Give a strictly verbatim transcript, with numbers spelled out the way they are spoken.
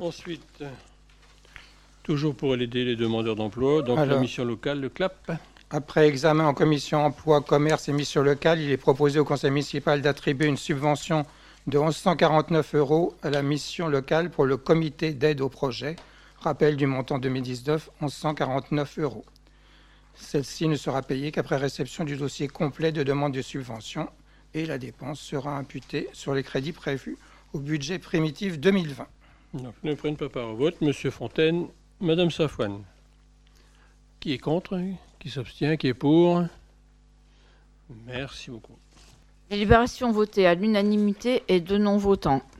Ensuite, toujours pour aider les demandeurs d'emploi, donc Alors, la mission locale, le C L A P. Après examen en commission emploi, commerce et mission locale, il est proposé au conseil municipal d'attribuer une subvention de onze cent quarante-neuf euros à la mission locale pour le comité d'aide au projet. Rappel du montant deux mille dix-neuf, onze cent quarante-neuf euros. Celle-ci ne sera payée qu'après réception du dossier complet de demande de subvention et la dépense sera imputée sur les crédits prévus au budget primitif deux mille vingt. Donc, ne prennent pas part au vote. Monsieur Fontaine, Madame Safouane. Qui est contre? Qui s'abstient? Qui est pour? Merci beaucoup. Délibération votée à l'unanimité et deux non-votants.